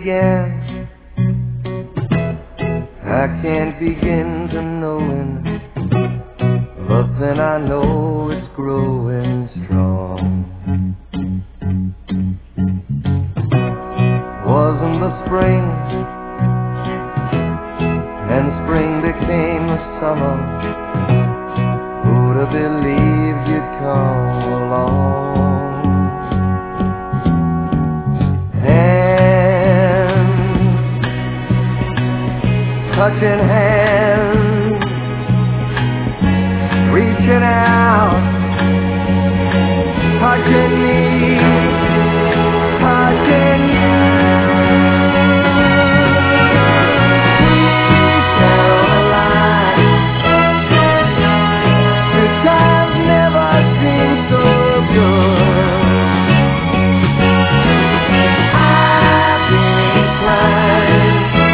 began. I can't begin to knowing, but then I know it's growing strong. Wasn't the spring, and spring became the summer. Who'd have believed you'd come along? Touching hands, reaching out, touching me, touching you. We tell a lie. The times never seem so good. I've been crying.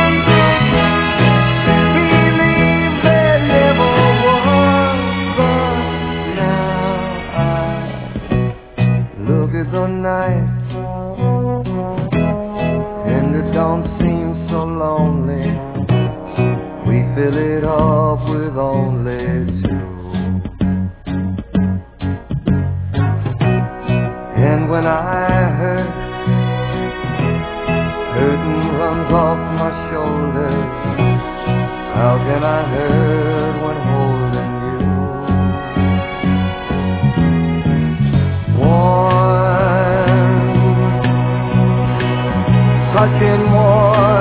So nice, and it don't seem so lonely. We fill it up with only two. And when I hurt, hurting runs off my shoulders. How can I hurt when holding you? Touching more